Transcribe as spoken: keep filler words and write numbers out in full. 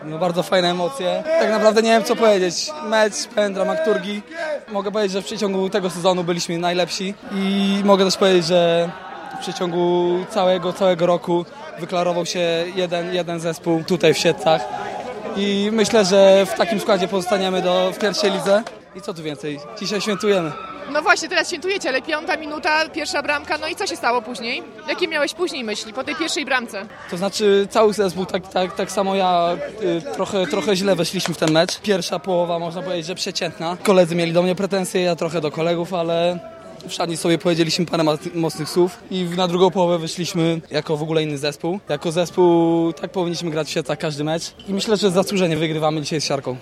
No, bardzo fajne emocje. Tak naprawdę nie wiem co powiedzieć. Mecz, pełen dramaturgii. Mogę powiedzieć, że w przeciągu tego sezonu byliśmy najlepsi i mogę też powiedzieć, że w przeciągu całego, całego roku wyklarował się jeden, jeden zespół tutaj w Siedlcach. I myślę, że w takim składzie pozostaniemy do, w pierwszej lidze. I co tu więcej? Dzisiaj świętujemy. No właśnie, teraz świętujecie, ale piąta minuta, pierwsza bramka, no i co się stało później? Jakie miałeś później myśli po tej pierwszej bramce? To znaczy cały zespół, tak, tak, tak samo ja, y, trochę, trochę źle weszliśmy w ten mecz. Pierwsza połowa, można powiedzieć, że przeciętna. Koledzy mieli do mnie pretensje, ja trochę do kolegów, ale w szatni sobie powiedzieliśmy parę mocnych słów i na drugą połowę wyszliśmy jako w ogóle inny zespół. Jako zespół tak powinniśmy grać w Siedlcach każdy mecz i myślę, że zasłużenie wygrywamy dzisiaj z Siarką.